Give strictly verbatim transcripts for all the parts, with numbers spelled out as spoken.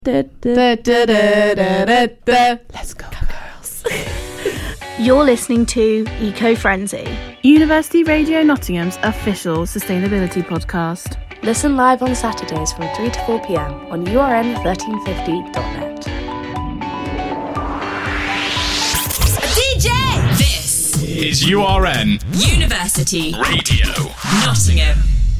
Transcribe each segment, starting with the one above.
Da, da, da, da, da, da, da. Let's go, girls. You're listening to Eco Frenzy, University Radio Nottingham's official sustainability podcast. Listen live on Saturdays from three to four p.m. on U R N thirteen fifty dot net. D J! This is U R N University Radio Nottingham.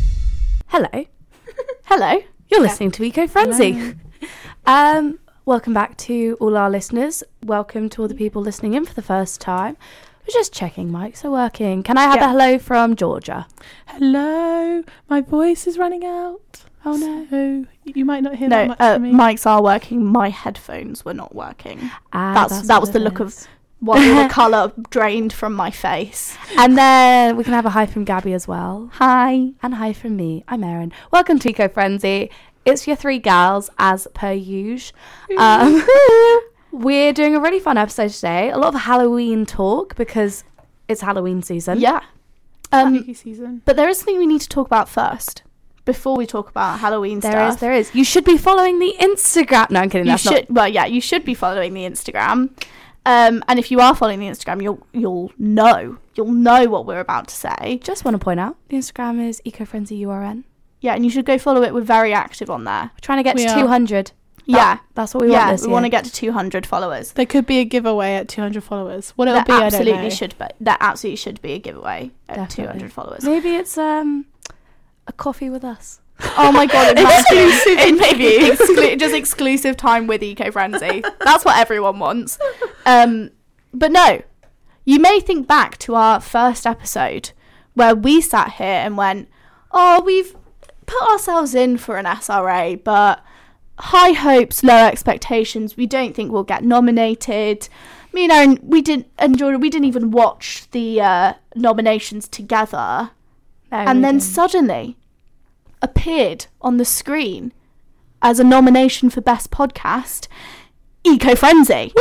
Hello. Hello. You're listening to Eco Frenzy. Hello. Um, welcome back to all our listeners. Welcome to all the people listening in for the first time. We're just checking mics are working. Can I have yeah. a hello from Georgia? Hello. My voice is running out. Oh no. So you might not hear no, that much uh, from me. Mics are working. My headphones were not working. Ah, that's, that's that was the is. look of what all the colour drained from my face. And then we can have a hi from Gabby as well. Hi. And hi from me. I'm Erin. Welcome to Eco Frenzy. It's your three gals, as per usual. Um, we're doing a really fun episode today. A lot of Halloween talk because it's Halloween season. Yeah. Um, Spooky season. But there is something we need to talk about first before we talk about Halloween there stuff. There is, there is. You should be following the Instagram. No, I'm kidding. You that's should. Not... Well, yeah, you should be following the Instagram. Um, and if you are following the Instagram, you'll you'll know. You'll know what we're about to say. Just want to point out, the Instagram is Eco Frenzy U R N. Yeah, and you should go follow it. We're very active on there. We're trying to get we to are. two hundred. Yeah, that, that's what we yeah, want this we year. want to get to two hundred followers. There could be a giveaway at two hundred followers. What it'll there be, absolutely I don't know. Should be. There absolutely should be a giveaway at Definitely. two hundred followers. Maybe it's um a coffee with us. Oh my god, exclusive interview. Exclu- just exclusive time with Eco Frenzy. That's what everyone wants. Um, but no, you may think back to our first episode where we sat here and went, oh, we've put ourselves in for an S R A, but high hopes, low expectations. We don't think we'll get nominated. Me and Erin, we didn't enjoy. We didn't even watch the uh, nominations together, no, and then didn't. Suddenly appeared on the screen as a nomination for Best Podcast, Eco Frenzy.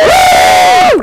Woo!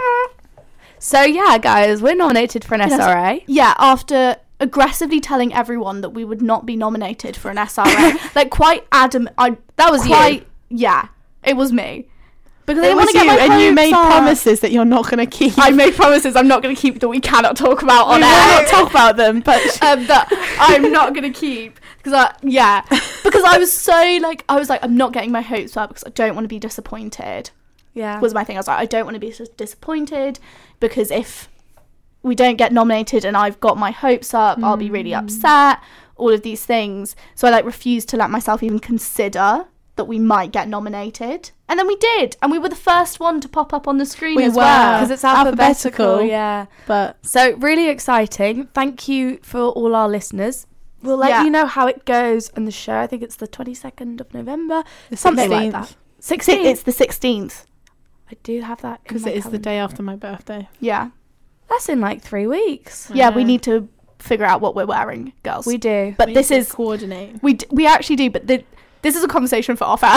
So yeah, guys, we're nominated for an S R A. Yeah, after aggressively telling everyone that we would not be nominated for an S R A. Like, quite adamant. I that was quite, you. Yeah, it was me. Because it I was want to get you, my and you made up. promises that you're not going to keep. I made promises I'm not going to keep that we cannot talk about on we air. We will not talk about them, but um, that I'm not going to keep because I yeah because I was so like I was like I'm not getting my hopes up because I don't want to be disappointed. Yeah, was my thing. I was like I don't want to be disappointed because if we don't get nominated and I've got my hopes up, mm. I'll be really upset, all of these things. So I like refused to let myself even consider that we might get nominated. And then we did. And we were the first one to pop up on the screen we as were, well. Because it's alphabetical. alphabetical. Yeah. But so really exciting. Thank you for all our listeners. We'll let yeah. you know how it goes on the show. I think it's the twenty-second of November. The something like that. sixteenth. It's the sixteenth. I do have that. Because it is calendar. The day after my birthday. Yeah. That's in like three weeks. Yeah, yeah, we need to figure out what we're wearing, girls. We do. But we this is... coordinate. We d- we actually do, but the, this is a conversation for off air.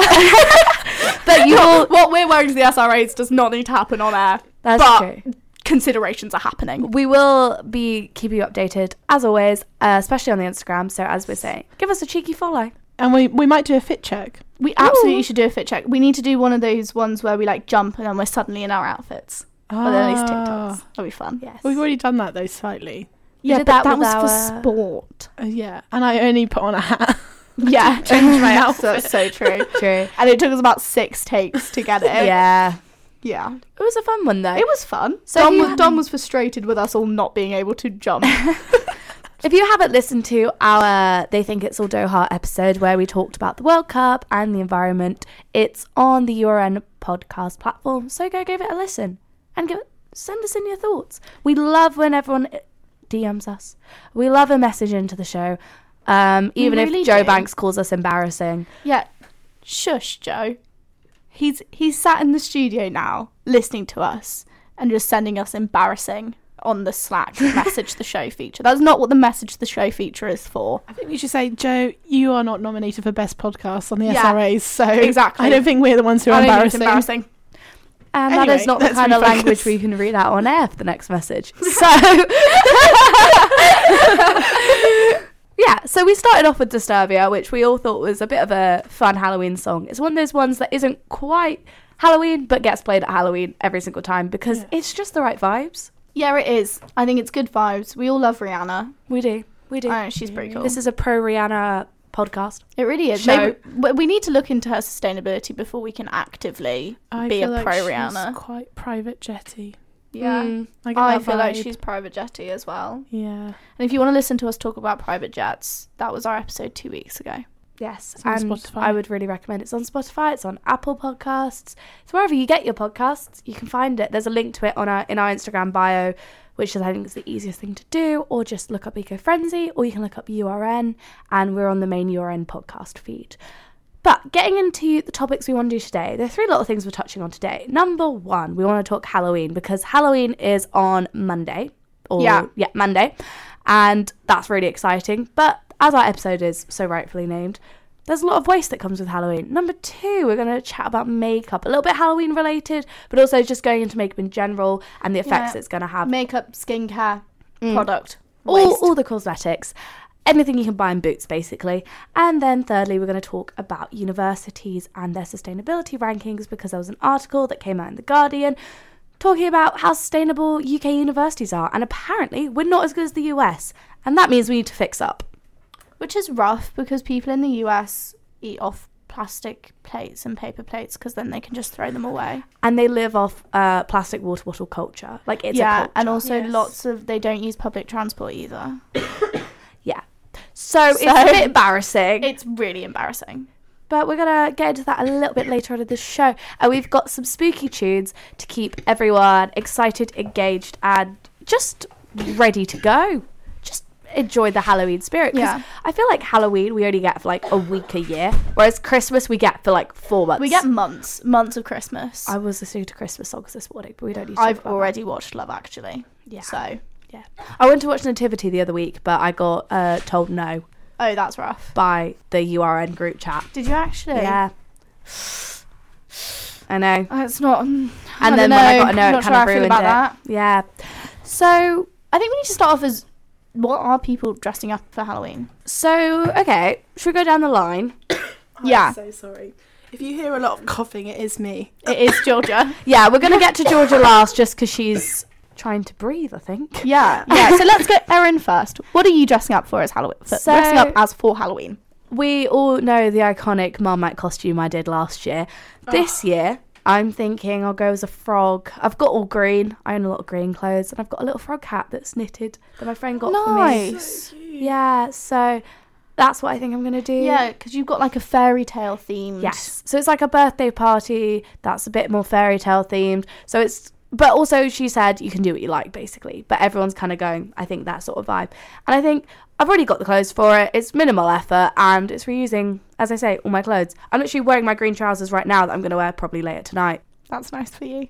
But you all, what we're wearing to the S R As does not need to happen on air. That's but true. Considerations are happening. We will be keeping you updated, as always, uh, especially on the Instagram. So as we're saying, give us a cheeky follow. And we, we might do a fit check. We Ooh. absolutely should do a fit check. We need to do one of those ones where we like jump and then we're suddenly in our outfits. Oh. Or at least TikToks. That'll be fun. Yes. We've already done that though, slightly. Yeah, but that, that was our... for sport. Uh, yeah, and I only put on a hat. Yeah, changed my outfit. That's so true. True. And it took us about six takes to get it. Yeah. Yeah. It was a fun one though. It was fun. So Dom was, Dom was frustrated with us all not being able to jump. If you haven't listened to our They Think It's All Doha episode where we talked about the World Cup and the environment, it's on the U R N podcast platform. So go give it a listen and give it, send us in your thoughts. We love when everyone D Ms us. We love a message into the show. Um, even really if Joe do. Banks calls us embarrassing. Yeah. Shush, Joe. He's he's sat in the studio now listening to us and just sending us embarrassing on the Slack message the show feature. That's not what the message the show feature is for. I think we should say, Joe, you are not nominated for Best Podcast on the yeah, S R As, so exactly. I don't think we're the ones who are embarrassing. embarrassing. And anyway, that is not the kind of language we can read out on air for the next message. So Yeah, so we started off with Disturbia, which we all thought was a bit of a fun Halloween song. It's one of those ones that isn't quite Halloween, but gets played at Halloween every single time because Yeah. it's just the right vibes. Yeah, it is. I think it's good vibes. We all love Rihanna. We do. We do. I know, she's pretty cool. This is a pro Rihanna podcast. It really is. Show. Maybe, we- we need to look into her sustainability before we can actively I be a feel like pro she's Rihanna. quite private jetty. Yeah. Mm. I, get I that feel like vibe. she's private jetty as well. Yeah. And if you want to listen to us talk about private jets, that was our episode two weeks ago. Yes, It's on and Spotify. I would really recommend it. It's on Spotify, it's on Apple Podcasts, it's wherever you get your podcasts, you can find it. There's a link to it on our in our Instagram bio, which is I think is the easiest thing to do, or just look up Eco Frenzy, or you can look up U R N, and we're on the main U R N podcast feed. But getting into the topics we want to do today, there are three little things we're touching on today. Number one, we want to talk Halloween, because Halloween is on Monday. Or, Yeah. Yeah, Monday. And that's really exciting. But as our episode is so rightfully named, there's a lot of waste that comes with Halloween. Number two, we're going to chat about makeup, a little bit Halloween related, but also just going into makeup in general and the effects Yeah. it's going to have. Makeup, skincare, Mm. product, all, waste. all the cosmetics, anything you can buy in Boots, basically. And then thirdly, we're going to talk about universities and their sustainability rankings, because there was an article that came out in The Guardian talking about how sustainable U K universities are, and apparently we're not as good as the U S, and that means we need to fix up. Which is rough because people in the U S eat off plastic plates and paper plates because then they can just throw them away. And they live off uh, plastic water bottle culture. Like, it's a yeah, culture. and also Yes. lots of, they don't use public transport either. Yeah. So, it's So- a bit embarrassing. It's really embarrassing. But we're going to get into that a little bit later on in the show. And we've got some spooky tunes to keep everyone excited, engaged, and just ready to go. Just enjoy the Halloween spirit. 'Cause Yeah. I feel like Halloween we only get for like a week a year, whereas Christmas we get for like four months. We get months, months of Christmas. I was listening to Christmas songs this morning, but we don't need to talk I've about already watched Love Actually. that. Yeah. So, yeah. I went to watch Nativity the other week, but I got uh, told no oh, that's rough. by the U R N group chat. Did you actually? Yeah. I know. Oh, it's not. And I then don't when I know. got to know, I'm it not kind sure of how I feel ruined about it. that. Yeah. So, I think we need to start off as what are people dressing up for Halloween? so okay, should we go down the line? Yeah. I'm so sorry. If you hear a lot of coughing, it is me. It is Georgia. Yeah, we're gonna get to Georgia last, just because she's trying to breathe, I think. Yeah, yeah. So let's go Erin first. What are you dressing up for as Halloween? For, So- dressing up as for Halloween. We all know the iconic Marmite costume I did last year. This year, I'm thinking I'll go as a frog. I've got all green. I own a lot of green clothes, and I've got a little frog hat that's knitted that my friend got for me. Nice. Yeah, so that's what I think I'm going to do. Yeah, because you've got like a fairy tale themed. Yes. So it's like a birthday party that's a bit more fairy tale themed. So it's, but also she said you can do what you like, basically. But everyone's kind of going, I think, that sort of vibe. And I think I've already got the clothes for it. It's minimal effort, and it's reusing, as I say, all my clothes. I'm actually wearing my green trousers right now that I'm going to wear probably later tonight. That's nice for you.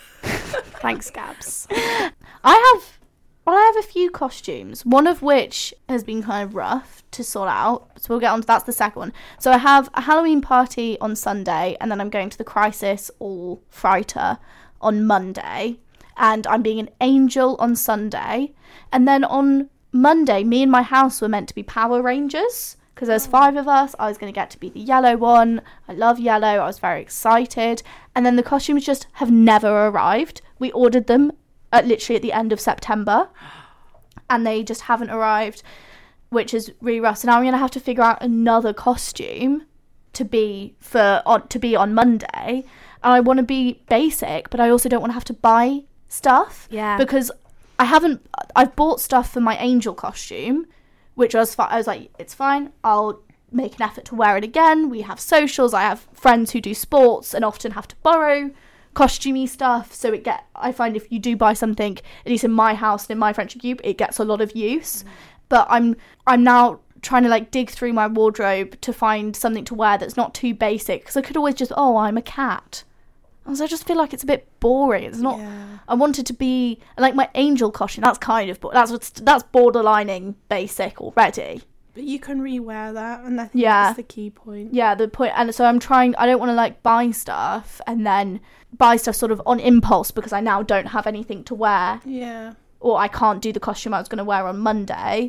Thanks, Gabs. I have, well, I have a few costumes. One of which has been kind of rough to sort out. So we'll get on to that's the second one. So I have a Halloween party on Sunday, and then I'm going to the Crisis All Frighter on Monday, and I'm being an angel on Sunday, and then on Monday, me and my house were meant to be Power Rangers. Because there's five of us, I was going to get to be the yellow one. I love yellow. I was very excited. And then the costumes just have never arrived. We ordered them at literally at the end of September, and they just haven't arrived, which is really rough. So now I'm going to have to figure out another costume to be for on to be on Monday. And I want to be basic, but I also don't want to have to buy stuff. Yeah. Because I haven't. I've bought stuff for my angel costume, which was fi- I was like, it's fine. I'll make an effort to wear it again. We have socials. I have friends who do sports and often have to borrow costumey stuff. So it get. I find if you do buy something, at least in my house and in my friendship group, it gets a lot of use. Mm. But I'm I'm now trying to like dig through my wardrobe to find something to wear that's not too basic, because I could always just, oh, I'm a cat. So I just feel like it's a bit boring. It's not. Yeah. I wanted to be like my angel costume. That's kind of that's what's that's borderlining basic already. But you can rewear that, and I think Yeah. that's the key point. Yeah, the point. And so I'm trying. I don't want to like buy stuff and then buy stuff sort of on impulse because I now don't have anything to wear, Yeah. or I can't do the costume I was going to wear on Monday.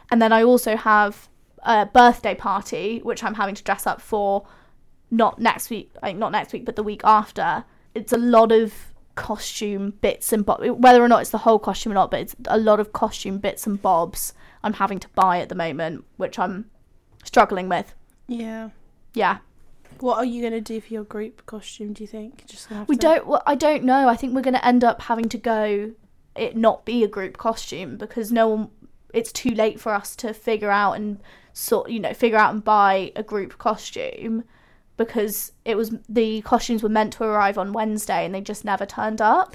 And then I also have a birthday party, which I'm having to dress up for not next week, like not next week, but the week after. It's a lot of costume bits and bobs, whether or not it's the whole costume or not, but it's a lot of costume bits and bobs I'm having to buy at the moment, which I'm struggling with. Yeah. Yeah. What are you going to do for your group costume, do you think? Just gonna have We to... don't, well, I don't know. I think we're going to end up having to go, it not be a group costume, because no one, it's too late for us to figure out and sort, you know, figure out and buy a group costume, because it was, the costumes were meant to arrive on Wednesday and they just never turned up.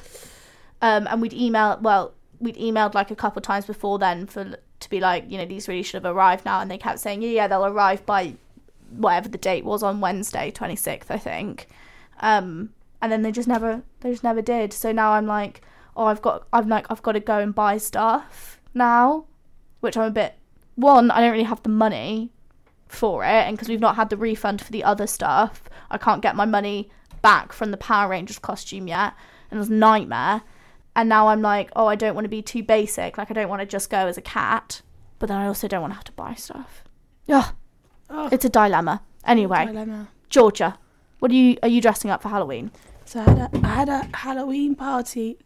Um, and we'd email, well, we'd emailed like a couple of times before then for to be like, you know, these really should have arrived now, and they kept saying, yeah, yeah, they'll arrive by whatever the date was on Wednesday, twenty-sixth, I think. Um, and then they just never, they just never did. So now I'm like, oh, I've got, I'm like, I've got to go and buy stuff now, which I'm a bit, one, I don't really have the money for it, and because we've not had the refund for the other stuff, I can't get my money back from the Power Rangers costume yet, and it was a nightmare. And now I'm like, oh, I don't want to be too basic, like I don't want to just go as a cat, but then I also don't want to have to buy stuff. Ugh. Oh, It's a dilemma. Anyway, dilemma. Georgia, what are you are you dressing up for Halloween? So I had, a, I had a Halloween party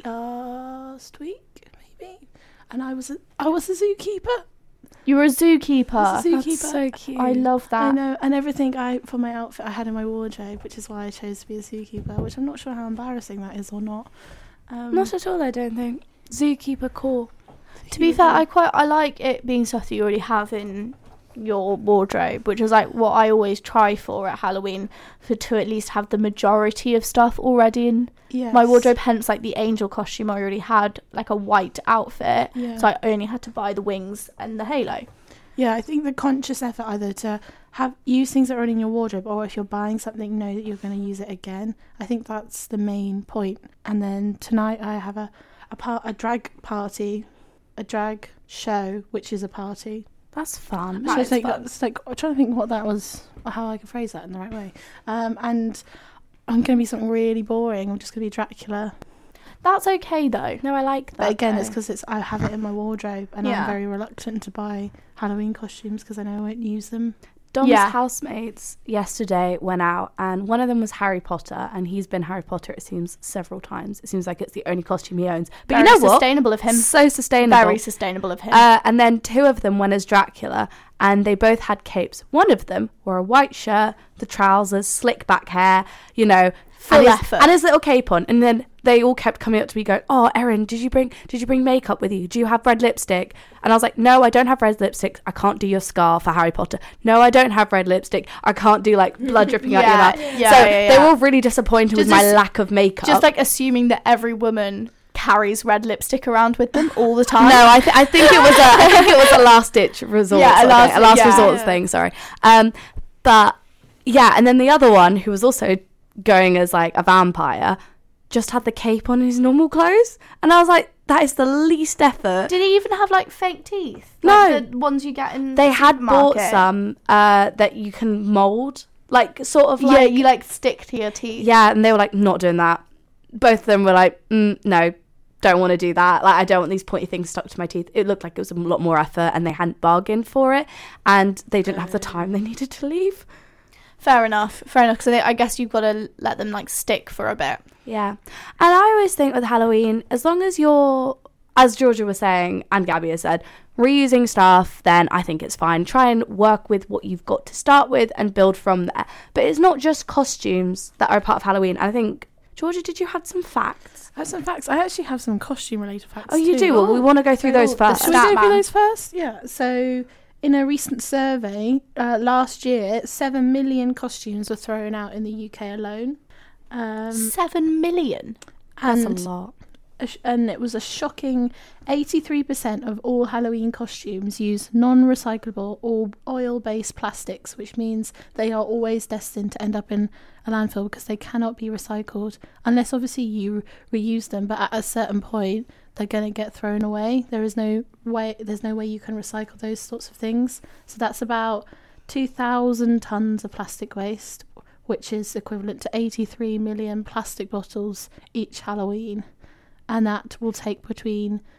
last week, maybe, and I was a, I was a zookeeper. You were a zookeeper. I was a zookeeper. That's so cute. I love that. I know, and everything I for my outfit I had in my wardrobe, which is why I chose to be a zookeeper. Which I'm not sure how embarrassing that is or not. Um, Not at all, I don't think. Zookeeper, cool. To be fair, I quite I like it being stuff that you already have in your wardrobe, which is like what I always try for at Halloween, for to at least have the majority of stuff already in yes. my wardrobe. Hence, like the angel costume, I already had like a white outfit, Yeah. so I only had to buy the wings and the halo. Yeah, I think the conscious effort either to have use things that are already in your wardrobe, or if you're buying something, know that you're going to use it again. I think that's the main point. And then tonight I have a a, par- a drag party, a drag show, which is a party. That's fun. That so is it's like, fun. that's like I'm trying to think what that was, or how I can phrase that in the right way. Um, and I'm going to be something really boring. I'm just going to be Dracula. That's okay though. No, I like that. But again, it's though. because it's I have it in my wardrobe, and Yeah. I'm very reluctant to buy Halloween costumes because I know I won't use them. Dom's Yeah. housemates yesterday went out, and one of them was Harry Potter, and he's been Harry Potter, it seems, several times. It seems like it's the only costume he owns. But Very you know what? sustainable of him. So sustainable. Very sustainable of him. Uh, and then two of them went as Dracula, and they both had capes. One of them wore a white shirt, the trousers, slick back hair, you know, Full and his, effort. and his little cape on. And then they all kept coming up to me going, "Oh, Erin, did you bring did you bring makeup with you? Do you have red lipstick?" And I was like, "No, I don't have red lipstick. I can't do your scar for Harry Potter. No, I don't have red lipstick. I can't do like blood dripping out your Yeah, mouth." yeah, so yeah, they yeah. were all really disappointed with Just my as- lack of makeup. Just like assuming that every woman carries red lipstick around with them all the time. No, I, th- I think it was a I think it was a last ditch resort. Yeah, a sort of last- thing, a last yeah. resorts Yeah. thing. Sorry, um, but yeah, and then the other one who was also going as like a vampire just had the cape on his normal clothes, and I was like, that is the least effort. Did he even have like fake teeth? No. Like the ones you get in. They the had bought supermarket? some uh, that you can mold, like sort of Yeah, like you like stick to your teeth. yeah, and they were like, not doing that. Both of them were like, mm, no, don't want to do that. Like, I don't want these pointy things stuck to my teeth. It looked like it was a lot more effort, and they hadn't bargained for it, and they didn't have the time they needed to leave. Fair enough. Fair enough. Because I guess you've got to let them like stick for a bit. Yeah. And I always think with Halloween, as long as you're, as Georgia was saying, and Gabby has said, reusing stuff, then I think it's fine. Try and work with what you've got to start with and build from there. But it's not just costumes that are a part of Halloween. I think, Georgia, did you have some facts? I have some facts. I actually have some costume related facts. Oh, you too. do? Well, we want to go through those Oh, the first. Shall we go Statman. through those first? Yeah. So, in a recent survey uh, last year, seven million costumes were thrown out in the U K alone. Um, Seven million. That's and, a lot. a sh- and it was a shocking eighty-three percent of all Halloween costumes use non-recyclable or oil-based plastics, which means they are always destined to end up in a landfill because they cannot be recycled unless obviously you reuse them, but at a certain point they're going to get thrown away. There is no way there's no way you can recycle those sorts of things. So that's about two thousand tons of plastic waste, which is equivalent to eighty-three million plastic bottles each Halloween. And that will take between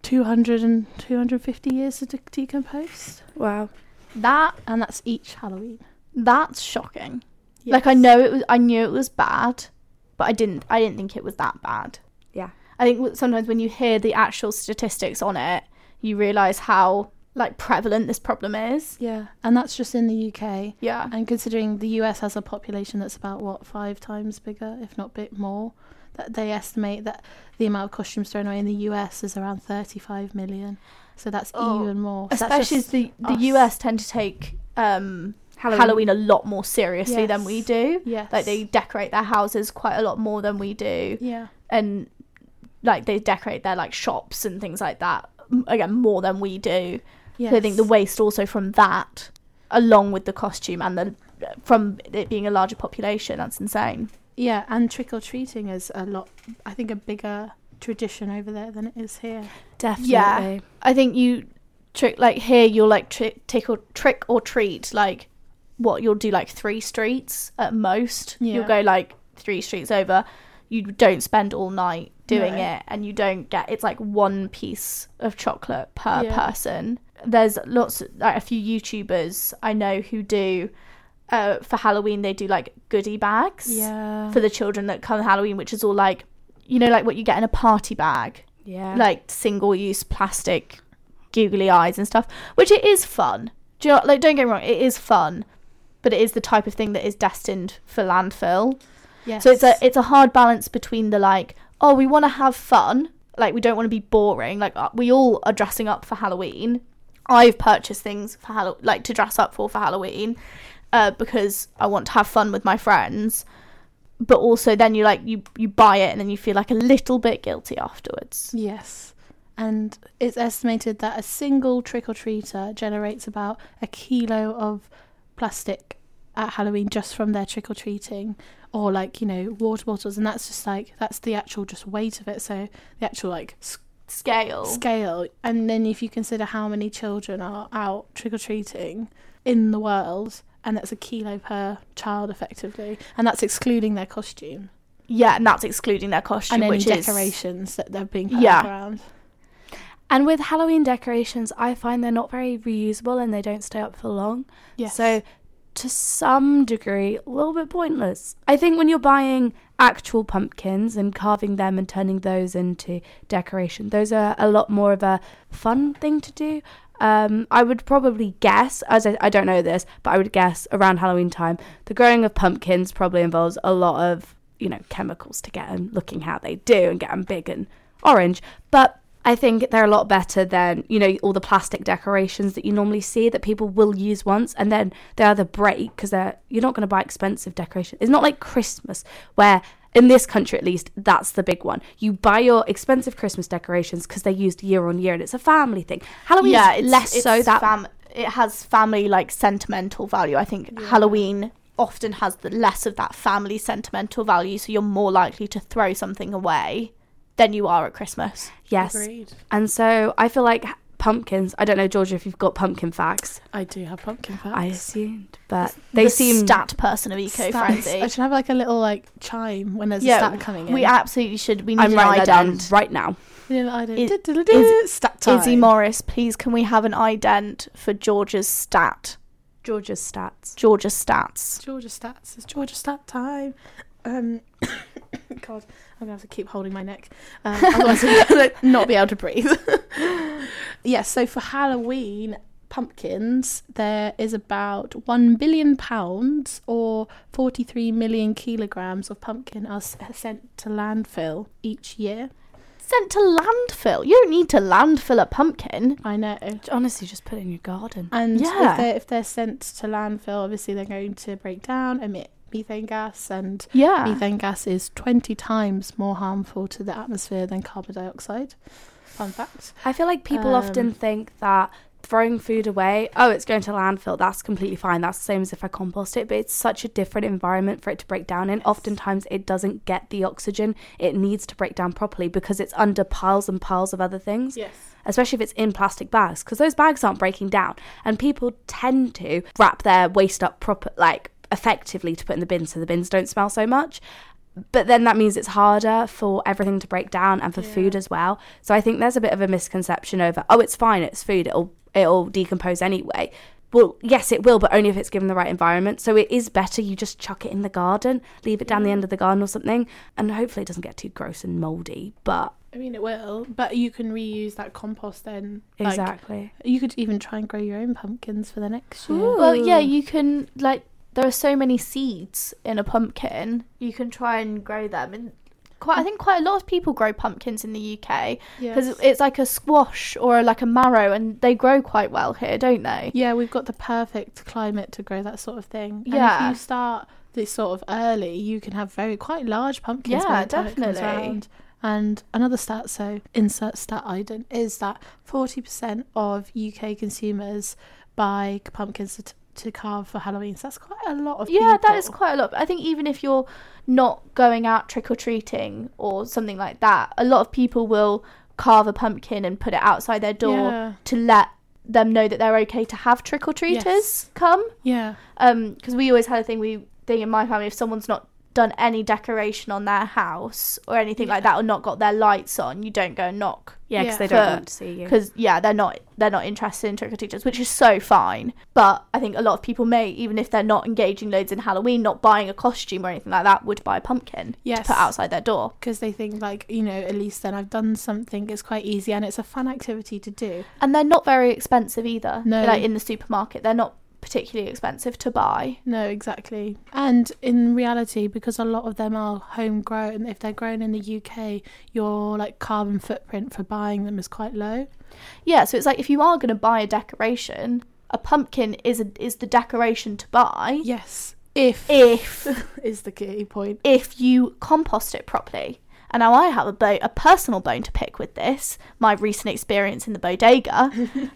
two hundred and two hundred fifty years to de- decompose. Wow. That And that's each Halloween. that's shocking. Yes. Like I know it was, I knew it was bad, but I didn't. I didn't think it was that bad. Yeah. I think w- sometimes when you hear the actual statistics on it, you realise how like prevalent this problem is. Yeah, and that's just in the U K. Yeah. And considering the U S has a population that's about, what, five times bigger, if not a bit more, that they estimate that the amount of costumes thrown away in the U S is around thirty-five million. So that's Oh, even more. So that's Especially as just the, the us. U S tend to take um, Halloween. Halloween. a lot more seriously than Yes. we do. Yes. Like they decorate their houses quite a lot more than we do. Yeah. And like they decorate their like shops and things like that, m- again, more than we do. Yes. So I think the waste also from that, along with the costume and the from it being a larger population, that's insane. Yeah, and trick-or-treating is a lot, I think, a bigger tradition over there than it is here. Definitely. Yeah. I think you trick like here you'll like tri- trick or trick or treat like what you'll do like three streets at most. Yeah. You'll go like three streets over. You don't spend all night doing No. it, and you don't get it's like one piece of chocolate per Yeah. person. There's lots like a few YouTubers I know who do uh for Halloween they do like goodie bags Yeah. for the children that come Halloween, which is all like, you know, like what you get in a party bag, Yeah. like single-use plastic googly eyes and stuff, which it is fun. Do you know, like, don't get me wrong, it is fun, but it is the type of thing that is destined for landfill. Yes. So it's a it's a hard balance between the like, oh, we want to have fun, like we don't want to be boring, like uh, we all are dressing up for Halloween. I've purchased things for Hall- like to dress up for for Halloween, uh, because I want to have fun with my friends. But also then you like you you buy it and then you feel like a little bit guilty afterwards. Yes. And it's estimated that a single trick-or-treater generates about a kilo of plastic at Halloween just from their trick-or-treating, or like, you know, water bottles, and that's just like, that's the actual just weight of it, so the actual like s- Scale. scale. And then if you consider how many children are out trick-or-treating in the world, and that's a kilo per child effectively, and that's excluding their costume Yeah, and that's excluding their costume, and any which is decorations that they're being put Yeah. around. And with Halloween decorations, I find they're not very reusable and they don't stay up for long. Yes. So, to some degree, a little bit pointless. I think when you're buying actual pumpkins and carving them and turning those into decoration, those are a lot more of a fun thing to do. Um, I would probably guess, as I, I don't know this, but I would guess around Halloween time, the growing of pumpkins probably involves a lot of, you know, chemicals to get them looking how they do and get them big and orange. But I think they're a lot better than, you know, all the plastic decorations that you normally see that people will use once and then they either break because they're you're not going to buy expensive decoration. It's not like Christmas where, in this country at least, that's the big one. You buy your expensive Christmas decorations because they're used year on year and it's a family thing. Halloween yeah, is it's less it's so that fam- it has family like sentimental value. I think Halloween often has the less of that family sentimental value, so you're more likely to throw something away than you are at Christmas. yes. Agreed. And so I feel like pumpkins, I don't know, Georgia, if you've got pumpkin facts. I do have pumpkin facts. I assumed, but they the seem stat person of Eco Stats. Frenzy. I should have like a little like chime when there's a Yeah, stat coming in. we absolutely should. We need I'm an writing that down ident. right now. Yeah, I do. Is- Du-du-du-du, stat time. Izzy Morris, please, can we have an ident for Georgia's stat? Georgia's stats. Georgia's stats. Georgia stats. It's Georgia stat time. Um, God, I'm gonna have to keep holding my neck. Um, otherwise, I'm gonna not be able to breathe. Yes. So for Halloween pumpkins, there is about one billion pounds or forty-three million kilograms of pumpkin are s- sent to landfill each year. Sent to landfill. You don't need to landfill a pumpkin. I know. Honestly, just put it in your garden. And Yeah. if they're if they're sent to landfill, obviously they're going to break down, emit methane gas, and Yeah. methane gas is twenty times more harmful to the atmosphere than carbon dioxide. Fun fact. I feel like people Um, often think that throwing food away, oh, it's going to landfill, that's completely fine. That's the same as if I compost it, but it's such a different environment for it to break down in. Oftentimes it doesn't get the oxygen it needs to break down properly because it's under piles and piles of other things. Yes. Especially if it's in plastic bags, because those bags aren't breaking down. And people tend to wrap their waste up proper, like effectively to put in the bin so the bins don't smell so much. but then that means it's harder for everything to break down and for Yeah. food as well. So I think there's a bit of a misconception over, oh, it's fine, it's food, it'll it'll decompose anyway. Well, yes, it will, but only if it's given the right environment. So it is better you just chuck it in the garden, leave it down the end of the garden or something, and hopefully it doesn't get too gross and mouldy. But I mean, it will, but you can reuse that compost then. Like, exactly. you could even try and grow your own pumpkins for the next year. Ooh. Well, yeah, you can, like, there are so many seeds in a pumpkin. You can try and grow them. And quite, I think quite a lot of people grow pumpkins in the U K because Yes. it's like a squash or like a marrow, and they grow quite well here, don't they? Yeah, we've got the perfect climate to grow that sort of thing. And Yeah. if you start this sort of early, you can have very quite large pumpkins. Yeah, by the time it comes definitely. around. And another stat, so insert stat Iden, is that forty percent of U K consumers buy pumpkins to, to carve for Halloween. So that's quite a lot of Yeah, people. that is quite a lot. I think even if you're not going out trick-or-treating or something like that, a lot of people will carve a pumpkin and put it outside their door Yeah. to let them know that they're okay to have trick-or-treaters Yes. come. Yeah. Um, because we always had a thing, we thing in my family, if someone's not done any decoration on their house or anything like that, or not got their lights on, you don't go and knock. Yeah, because Yeah. they don't For- want to see you. Because yeah, they're not they're not interested in trick or treaters, which is so fine. But I think a lot of people may, even if they're not engaging loads in Halloween, not buying a costume or anything like that, would buy a pumpkin Yes. to put outside their door. Because they think, like, you know, at least then I've done something. It's quite easy and it's a fun activity to do. And they're not very expensive either. No. Like in the supermarket, they're not particularly expensive to buy. No, exactly. And in reality, because a lot of them are homegrown, if they're grown in the U K, your like carbon footprint for buying them is quite low. Yeah, so it's like if you are going to buy a decoration, a pumpkin is a, is the decoration to buy. Yes, if If is the key point. if you compost it properly. And now I have a bo- a personal bone to pick with this, my recent experience in the bodega,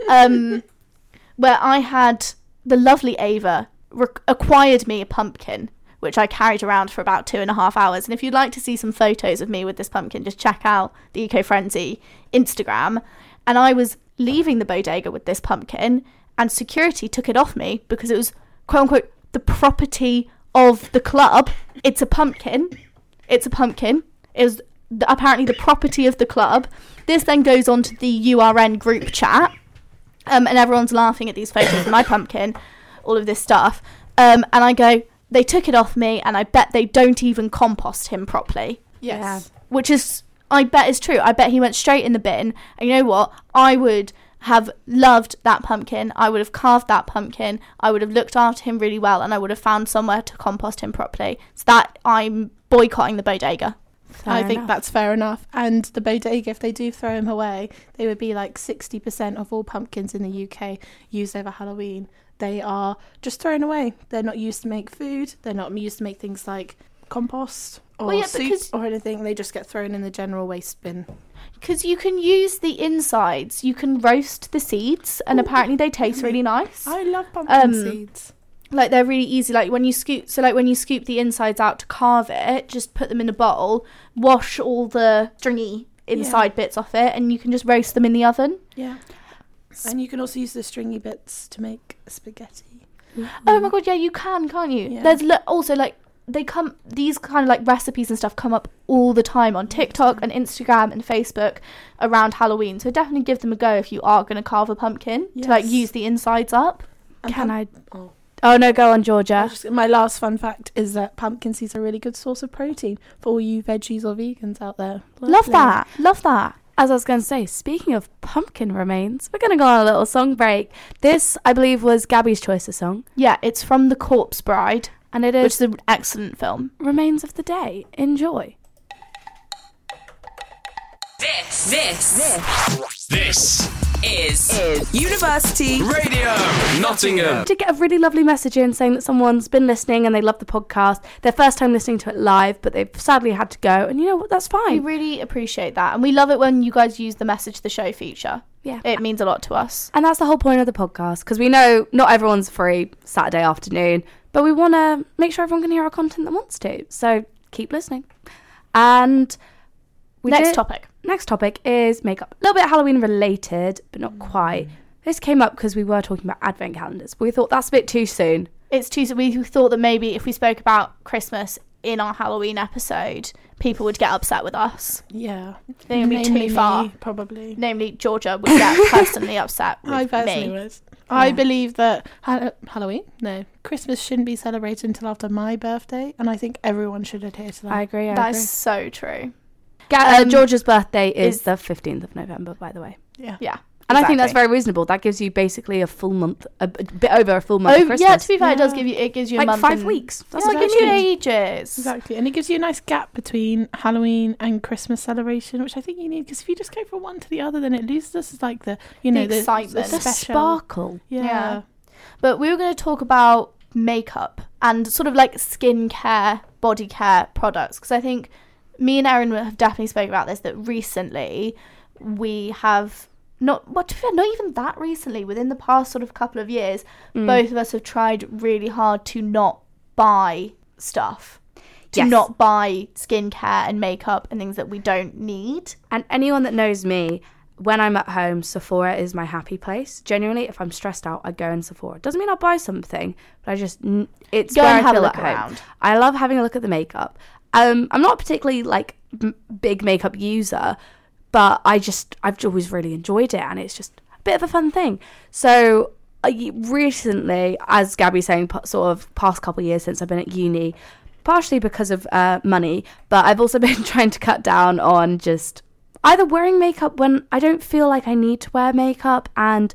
um, where I had the lovely Ava rec- acquired me a pumpkin, which I carried around for about two and a half hours. And if you'd like to see some photos of me with this pumpkin, just check out the Eco Frenzy Instagram. And I was leaving the bodega with this pumpkin, and security took it off me because it was, quote unquote, the property of the club. It's a pumpkin. It's a pumpkin. It was th- apparently the property of the club. This then goes on to the U R N group chat. Um, and everyone's laughing at these photos of my pumpkin, all of this stuff. Um, and I go, they took it off me, and I bet they don't even compost him properly. Yes. Which is, I bet is true. I bet he went straight in the bin. And you know what? I would have loved that pumpkin. I would have carved that pumpkin. I would have looked after him really well, and I would have found somewhere to compost him properly. So that I'm boycotting the bodega. Fair I think enough. that's fair enough. And the bodega, if they do throw him away, they would be like sixty percent of all pumpkins in the U K used over Halloween. They are just thrown away. They're not used to make food. They're not used to make things like compost or Well, yeah, soup because- or anything. They just get thrown in the general waste bin. Because you can use the insides. You can roast the seeds, and Ooh, apparently they taste yummy. really nice. I love pumpkin Um, seeds. Like they're really easy. Like when you scoop, so like when you scoop the insides out to carve it, just put them in a bowl, wash all the stringy inside bits off it, and you can just roast them in the oven. Yeah. And you can also use the stringy bits to make spaghetti. Oh my god, yeah, you can, can't you? Yeah. There's lo- also like they come these kind of like recipes and stuff come up all the time on TikTok and Instagram and Facebook around Halloween. So definitely give them a go if you are going to carve a pumpkin to like Yes. use the insides up. And Can pump- I? Oh. Oh no, go on, I Georgia. was just- my last fun fact is that pumpkin seeds are a really good source of protein for all you veggies or vegans out there. Love Lovely. that. Love that. As I was going to say, speaking of pumpkin remains, we're going to go on a little song break. This, I believe, was Gabby's choice of song, Yeah, it's from The Corpse Bride, and it which is is an excellent film. Remains of the Day. Enjoy. This, this, This is, is University Radio Nottingham. I did get a really lovely message in saying that someone's been listening and they love the podcast. Their first time listening to it live, but they've sadly had to go. And you know what? That's We fine. really appreciate that, and we love it when you guys use the message the show feature. Yeah. It means a lot to us. And that's the whole point of the podcast, because we know not everyone's free Saturday afternoon, but we want to make sure everyone can hear our content that wants to. So keep listening. And we Next did- topic. Next topic is makeup. A little bit Halloween related, but not quite. This came up because we were talking about advent calendars, but we thought that's a bit too soon. It's too. We thought that maybe if we spoke about Christmas in our Halloween episode, people would get upset with us. Yeah. They're going to be Namely too far. me, probably. Namely, Georgia would get personally upset with I personally me. would. I believe that ha- Halloween, no, Christmas shouldn't be celebrated until after my birthday, and I think everyone should adhere to that. I agree. I That's agree. so true. Ga- uh, um, Georgia's birthday is, is- the fifteenth of November, by the way. Yeah. Yeah. And I think that's exactly. very reasonable. That gives you basically a full month, a, b- bit over a full month Oh, of Christmas. yeah, to be fair, it does Yeah. give you, it gives you a like month five and- weeks. That's That's like like a gives you Exactly. ages. Exactly, and it gives you a nice gap between Halloween and Christmas celebration, which I think you need, because if you just go from one to the other, then it loses us like the, you The know, the, excitement. the the special. sparkle. Yeah. Yeah. But we were going to talk about makeup and sort of like skincare, body care products, because I think me and Erin have definitely spoken about this, that recently we have not, what to be fair, not even that recently, within the past sort of couple of years, Mm. both of us have tried really hard to not buy stuff, to Yes. not buy skincare and makeup and things that we don't need. And anyone that knows me, when I'm at home, Sephora is my happy place. Genuinely, if I'm stressed out, I go in Sephora. Doesn't mean I'll buy something, but I just, n- it's Go where and I have a feel look at home. around. I love having a look at the makeup. Um, I'm not particularly like m- big makeup user, but I just, I've always really enjoyed it, and it's just a bit of a fun thing. So uh, recently, as Gabby's saying, p- sort of past couple of years since I've been at uni, partially because of uh, money, but I've also been trying to cut down on just either wearing makeup when I don't feel like I need to wear makeup, and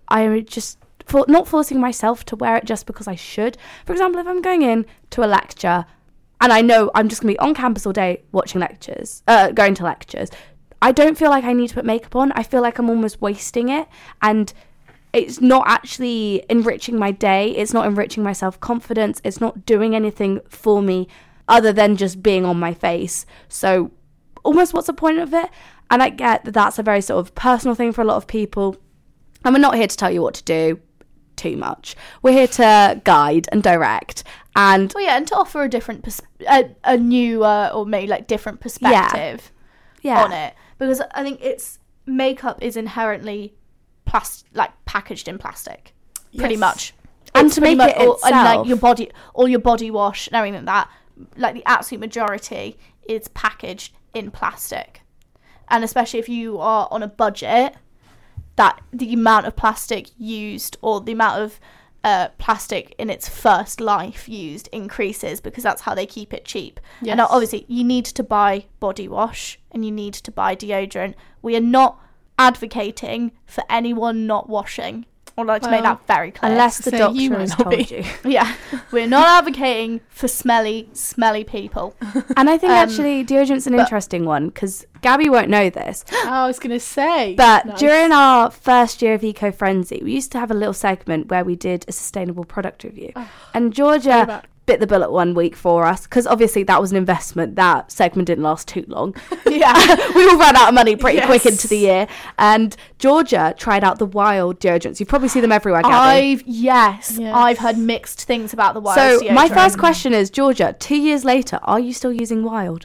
I just for not forcing myself to wear it just because I should. For example, if I'm going in to a lecture and I know I'm just going to be on campus all day watching lectures, uh, going to lectures, I don't feel like I need to put makeup on. I feel like I'm almost wasting it, and it's not actually enriching my day. It's not enriching my self-confidence. It's not doing anything for me other than just being on my face. So almost what's the point of it? And I get that that's a very sort of personal thing for a lot of people. And we're not here to tell you what to do too much. We're here to guide and direct. And Well, yeah, and to offer a different, pers- a, a new uh, or maybe like different perspective yeah, on it, because I think it's makeup is inherently plas- like packaged in plastic, pretty Yes. much. And It's to pretty make it all- and like itself. your body, all your body wash and everything like that, like the absolute majority is packaged in plastic, and especially if you are on a budget, that the amount of plastic used or the amount of uh, plastic in its first life used increases, because that's how they keep it cheap. Yes. And now obviously you need to buy body wash and you need to buy deodorant. We are not advocating for anyone not washing. I'd like to make Well, that very clear. unless the So doctor you might has not told be. you. Yeah, we're not advocating for smelly, smelly people. And I think Um, actually deodorant's an but- interesting one, because Gabby won't know this. Oh, I was going to say. But Nice. during our first year of Eco Frenzy, we used to have a little segment where we did a sustainable product review. And Georgia back. bit the bullet one week for us, because obviously that was an investment. That segment didn't last too long. Yeah. We all ran out of money pretty quick Yes. into the year. And Georgia tried out the Wild deodorants. You probably see them everywhere, Gabby. I've yes, Yes. I've heard mixed things about the Wild So my deodorant. first question is, Georgia, two years later, are you still using Wild?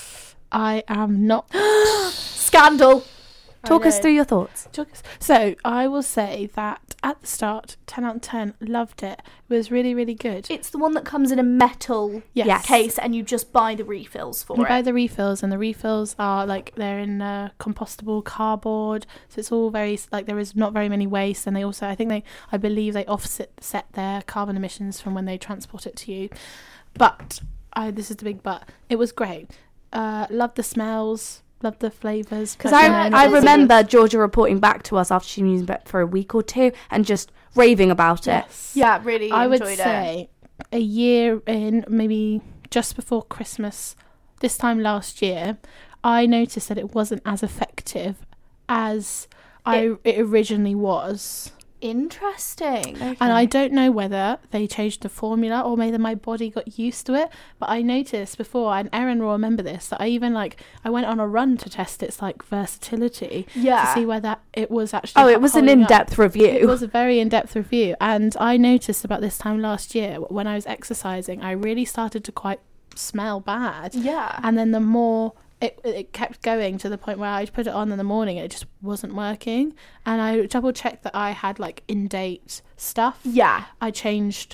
I am not. scandal. Talk I us know. through your thoughts. So I will say that at the start, ten out of ten, loved it. It was really, really good. It's the one that comes in a metal Yes. case, and you just buy the refills for You it. buy the refills, and the refills are like they're in uh, compostable cardboard, so it's all very like there is not very many waste, and they also I think they I believe they offset set their carbon emissions from when they transport it to you. But I this is the big but. It was great. Uh, loved the smells. Loved the flavours. Because but, I, you know, I not- remember Georgia reporting back to us after she used it for a week or two and just raving about it. Yes. yeah, really I would enjoyed it. say a year in, maybe just before Christmas, this time last year, I noticed that it wasn't as effective as I it originally was. Interesting. And I don't know whether they changed the formula or whether my body got used to it. But I noticed before, and Erin will remember this, that I even like I went on a run to test its like versatility Yeah. to see whether it was actually. Oh, it was an holding up. in-depth review. It was a very in-depth review, and I noticed about this time last year when I was exercising, I really started to quite smell bad. Yeah. And then the more it it kept going to the point where I'd put it on in the morning, it just wasn't working. And I double checked that I had like in-date stuff. Yeah. I changed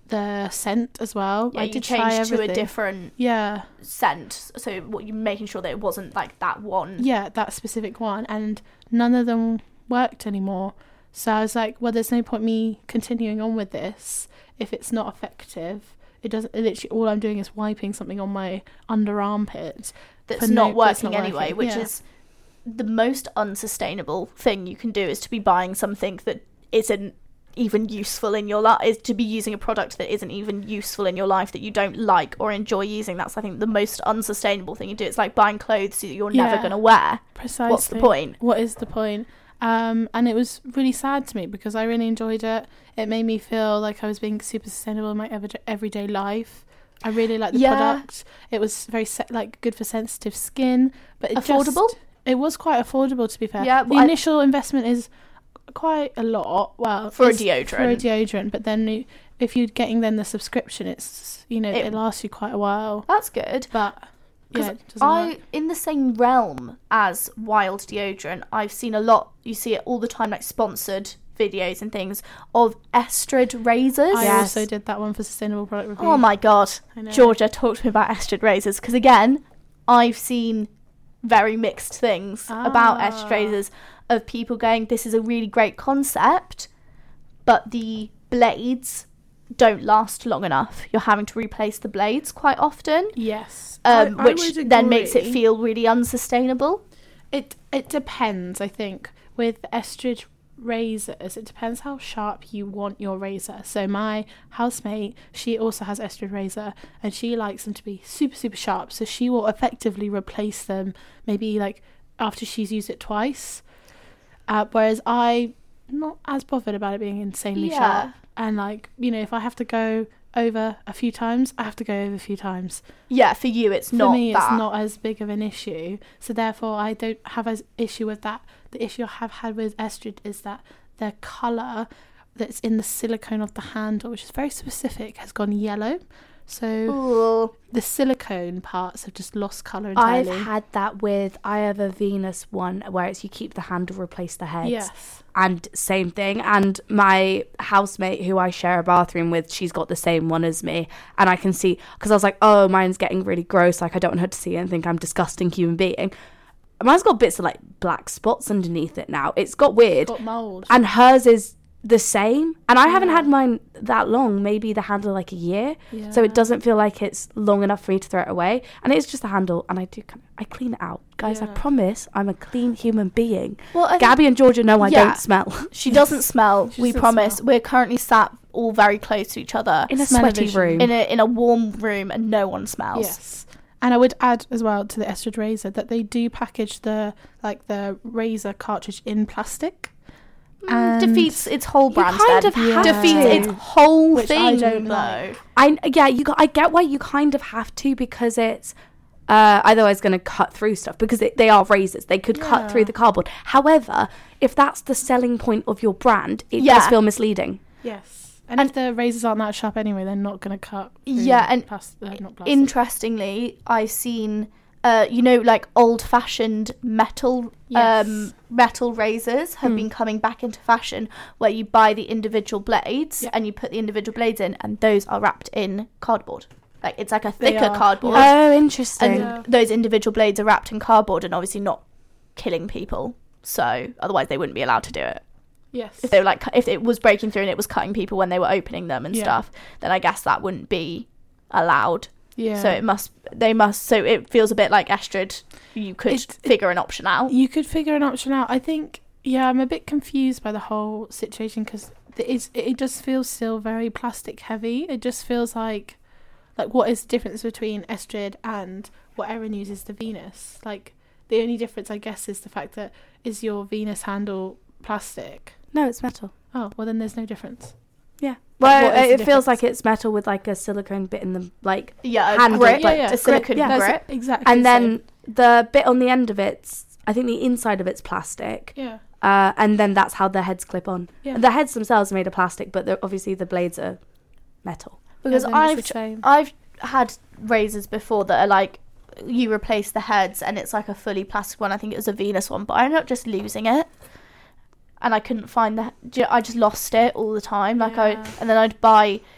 the scent as well. Yeah, I you did try changed to a everything. different Yeah, scent. So what you making sure that it wasn't like that one. yeah, that specific one, and none of them worked anymore. So I was like, well, there's no point me continuing on with this if it's not effective. It doesn't. Literally, all I'm doing is wiping something on my under armpit That's for not no- working that's not anyway, working, which yeah. is the most unsustainable thing you can do, is to be buying something that isn't even useful in your life, is to be using a product that isn't even useful in your life, that you don't like or enjoy using. That's, I think, the most unsustainable thing you do. It's like buying clothes that you're never Yeah. going to wear. Precisely. What's the point? What is the point? Um, and it was really sad to me because I really enjoyed it. It made me feel like I was being super sustainable in my ever- everyday life. I really liked the Yeah. product. It was very se- like good for sensitive skin, but it Affordable? Just, it was quite affordable, to be fair. Yeah, the well, I- initial investment is quite a lot. Well, For a it's deodorant. For a deodorant, but then you, if you're getting then the subscription, it's you know It- it, lasts you quite a while. That's good. But yeah, Because it doesn't I, work. in the same realm as Wild deodorant, I've seen a lot. You see it all the time, like sponsored videos and things of Estrid razors. I Yes. also did that one for sustainable product review. Oh my god, I know. Georgia, talk to me about Estrid razors, because again, I've seen very mixed things about Ah. Estrid razors, of people going, this is a really great concept, but the blades don't last long enough. You're having to replace the blades quite often, Yes, um, I- I which would then makes it agree. feel really unsustainable. It it depends, I think. With Estrid razors, it depends how sharp you want your razor. So my housemate, she also has Estrid razor, and she likes them to be super, super sharp. So she will effectively replace them maybe like after she's used it twice. Uh, whereas I, not as bothered about it being insanely Yeah. sharp. And like, you know, if I have to go over a few times, I have to go over a few times. Yeah, for you, it's For not me, that. it's not as big of an issue. So therefore, I don't have an issue with that. The issue I have had with Estrid is that the colour that's in the silicone of the handle, which is very specific, has gone yellow. So Ooh. the silicone parts have just lost colour I've entirely. had that with, I have a Venus one where it's you keep the handle, replace the heads. Yes. And same thing. And my housemate, who I share a bathroom with, she's got the same one as me. And I can see, because I was like, oh, mine's getting really gross. Like, I don't want her to see it and think I'm a disgusting human being. Mine's got bits of like black spots underneath it now. It's got weird. Got mould. And hers is the same. And I haven't Yeah. had mine that long, maybe the handle like a year. So Yeah. it doesn't feel like it's long enough for me to throw it away. And it's just the handle. And I do kind of, I clean it out. Guys, I Yeah. promise I'm a clean human being. Well, I think Gabby and Georgia know I Yeah. don't smell. she doesn't smell. She we doesn't promise. smell. We're currently sat all very close to each other In a Smell-o-vision. sweaty room. in a in a warm room, and no one smells. Yes. And I would add as well to the Estrid razor that they do package the like the razor cartridge in plastic. Mm, And defeats its whole You brand. kind then. of have defeats to. its whole Which thing. I don't though. like. I yeah, you got, I get why you kind of have to, because it's uh, otherwise going to cut through stuff, because it, they are razors. They could cut Yeah. through the cardboard. However, if that's the selling point of your brand, it Yeah. does feel misleading. Yes. And, And- if the razors aren't that sharp anyway, they're not going to cut. through Yeah, and plas- uh, not plastic. Interestingly, I've seen, uh, you know, like old-fashioned metal, Yes. um, metal razors have Hmm. been coming back into fashion, where you buy the individual blades Yeah. and you put the individual blades in, and those are wrapped in cardboard. Like it's like a They thicker are, cardboard, Oh, interesting. and Yeah. those individual blades are wrapped in cardboard, and obviously not killing people. So otherwise, they wouldn't be allowed to do it. yes. If they were like, if it was breaking through and it was cutting people when they were opening them and Yeah. stuff, then I guess that wouldn't be allowed. yeah. So it must, they must, so it feels a bit like Estrid. You could It- it- figure an option out. You could figure an option out. I think, yeah, I'm a bit confused by the whole situation because it, is- it just feels still very plastic heavy. It just feels like, like what is the difference between Estrid and what Erin uses, the Venus? Like, the only difference, I guess, is the fact that is your Venus handle plastic? No, it's metal. Oh, well, then there's no difference. Yeah. Well, what is it, the it feels difference? like it's metal with like a silicone bit in the like, Yeah, a Handle, grip, yeah, yeah, a silicone grip, yeah. grip. Exactly. and the then same. the bit on the end of it's, I think the inside of it's plastic. Yeah. Uh, and then that's how the heads clip on. Yeah. The heads themselves are made of plastic, but they're- obviously the blades are metal. Because Yeah, then it's I've, the tr- same. I've had razors before that are like, you replace the heads and it's like a fully plastic one. I think it was a Venus one, but I ended up just losing it. And I couldn't find the, I just lost it all the time. Like I, Yeah. and then I'd buy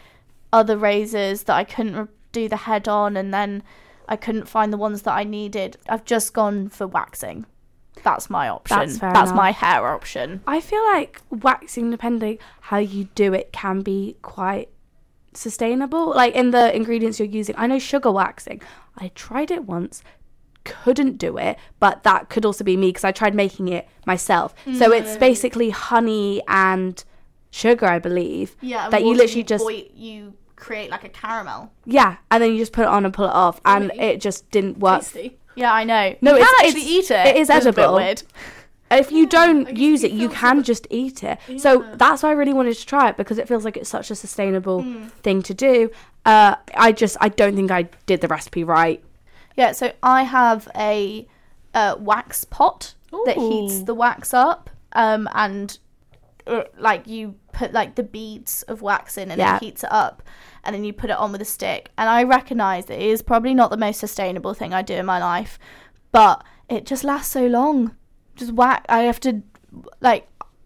other razors that I couldn't re- do the head on, and then I couldn't find the ones that I needed, I've just gone for waxing. That's my option. That's fair That's enough. my hair option. I feel like waxing, depending how you do it, can be quite sustainable. Like in the ingredients you're using, I know sugar waxing. I tried it once, couldn't do it, but that could also be me because I tried making it myself. Mm. So it's basically honey and sugar, I believe. Yeah, that you literally just boy, you create like a caramel. Yeah, and then you just put it on and pull it off, and it just didn't work. Tasty. Yeah, I know. No, you it's can actually it's, eat it. It is It's a bit edible. weird. If you don't I guess use it it, you feels can like- just eat it. So that's why I really wanted to try it, because it feels like it's such a sustainable Mm. thing to do. Uh, I just, I don't think I did the recipe right. Yeah, so I have a uh, wax pot that heats Ooh. the wax up, um, and uh, like you put like the beads of wax in, and Yeah. it heats it up, and then you put it on with a stick. And I recognise that it is probably not the most sustainable thing I do in my life, but it just lasts so long. Just wax. I have to like.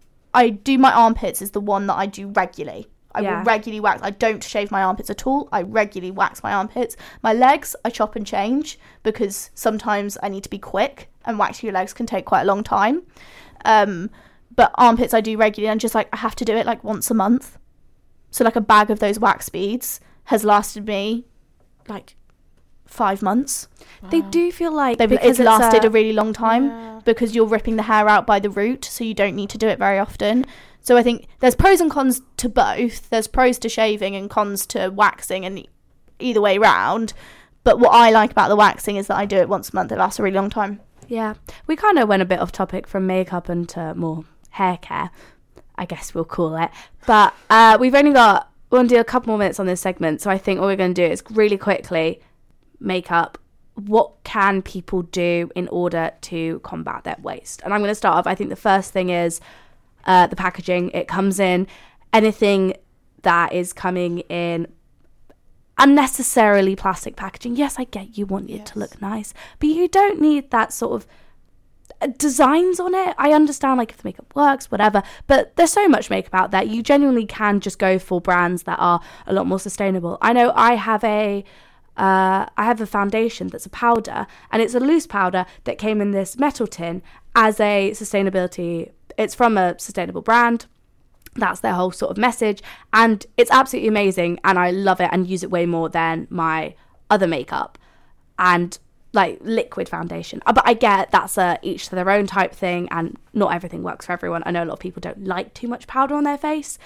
I do my armpits is the one that I do regularly. I Yeah. will regularly wax. I don't shave my armpits at all. I regularly wax my armpits. My legs, I chop and change because sometimes I need to be quick, and waxing your legs can take quite a long time. Um, but armpits I do regularly, and just like I have to do it like once a month. So like a bag of those wax beads has lasted me like five months. They do feel like They've, because it's lasted a, a really long time Yeah. because you're ripping the hair out by the root, so you don't need to do it very often. So I think there's pros and cons to both. There's pros to shaving and cons to waxing, and either way round. But what I like about the waxing is that I do it once a month. It lasts a really long time. Yeah, we kind of went a bit off topic from makeup into more hair care, I guess we'll call it. But uh, we've only got, we're going to do a couple more minutes on this segment. So I think what we're going to do is really quickly, makeup. What can people do in order to combat their waste? And I'm going to start off. I think the first thing is uh, the packaging. It comes in anything that is coming in unnecessarily plastic packaging. Yes, I get you want it Yes. to look nice, but you don't need that sort of uh, designs on it. I understand like if the makeup works, whatever, but there's so much makeup out there. You genuinely can just go for brands that are a lot more sustainable. I know I have a uh, I have a foundation that's a powder, and it's a loose powder that came in this metal tin as a sustainability. It's from a sustainable brand. That's their whole sort of message, and it's absolutely amazing, and I love it and use it way more than my other makeup and like liquid foundation. Uh, But I get that's a each to their own type thing, and not everything works for everyone. I know a lot of people don't like too much powder on their face,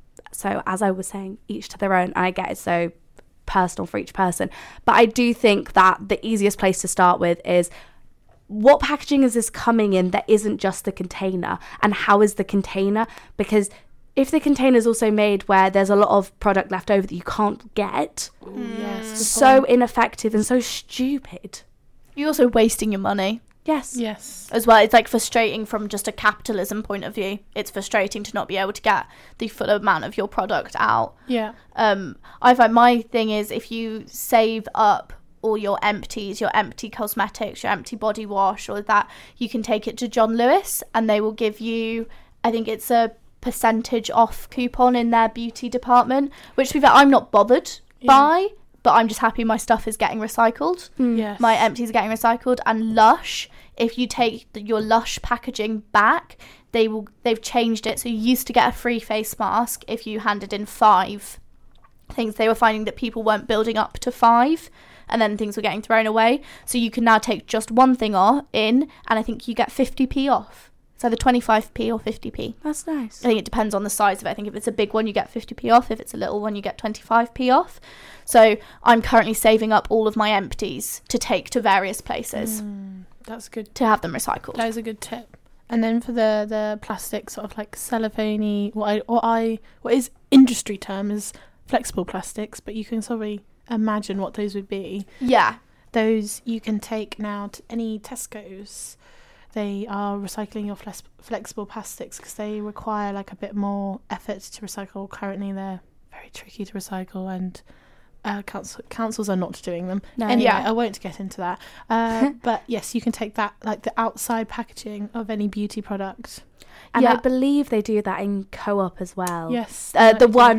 so as I was saying, each to their own, and I get it's so personal for each person. But I do think that the easiest place to start with is, what packaging is this coming in that isn't just the container, and how is the container? Because if the container is also made where there's a lot of product left over that you can't get, Ooh, yes. good so point. ineffective and so stupid. You're also wasting your money Yes. Yes. as well. It's like frustrating from just a capitalism point of view. It's frustrating to not be able to get the full amount of your product out. Yeah. Um, I find my thing is, if you save up all your empties, your empty cosmetics, your empty body wash, or that, you can take it to John Lewis and they will give you, I think it's a percentage off coupon in their beauty department, which to be fair, I'm not bothered Yeah. by, but I'm just happy my stuff is getting recycled. Yes. My empties are getting recycled. And Lush, if you take the, your Lush packaging back, they will they've changed it. So you used to get a free face mask if you handed in five things. They were finding that people weren't building up to five, and then things were getting thrown away. So you can now take just one thing off in, and I think you get fifty p off. It's either twenty-five p or fifty p. That's nice. I think it depends on the size of it. I think if it's a big one, you get fifty p off. If it's a little one, you get twenty-five p off. So I'm currently saving up all of my empties to take to various places Mm, that's good. to have them recycled. That is a good tip. And then for the the plastic, sort of like cellophane, what I what I what is industry term is flexible plastics, but you can sort of imagine what those would be. Yeah. Those you can take now to any Tesco's. They are recycling your flex- flexible plastics because they require like a bit more effort to recycle. Currently, they're very tricky to recycle, and uh, council- councils are not doing them. No. Anyway, Yeah. I won't get into that. Uh, but yes, you can take that, like the outside packaging of any beauty product. And I Yeah. believe they do that in Co-op as well. Yes, Uh, they the like to one- look up.